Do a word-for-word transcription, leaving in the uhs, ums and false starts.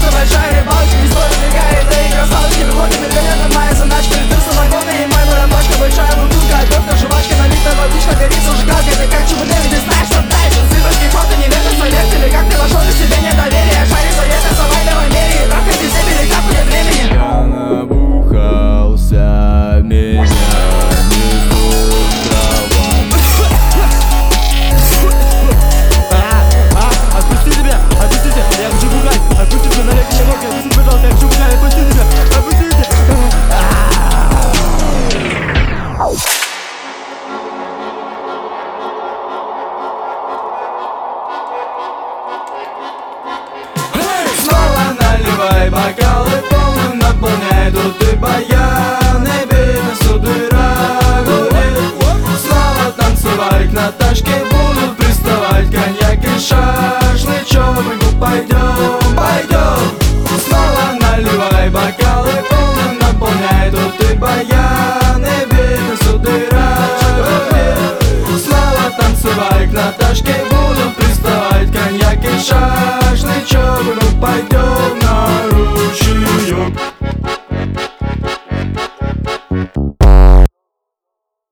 Просто большая рыбалочка, не стоит убегает, да и красавочки. Выходим и гонят моя заначка. Ты самогоны и моя барабашка. Большая бутылка, обертка, жвачка. Налита водичка, горит зажигалка. Это как ЧБД, ведь ты знаешь, что дальше. Циферки, фото, неведомство, лекции. Как ты вошел на себе недоверие. Шарик совета, давай, давай, мери. Трахай без земли, или как нет времени. Я набухался, меня бокалы полным наполняй, тут и баян, и бизнесу дыра гудит. Снова танцевать к Наташке будут приставать, коньяк и шашлычок. Пойдем, пойдем. Снова наливай бокалы полным наполняй, тут и баян, и бизнесу дыра гудит. Снова танцевать к Наташке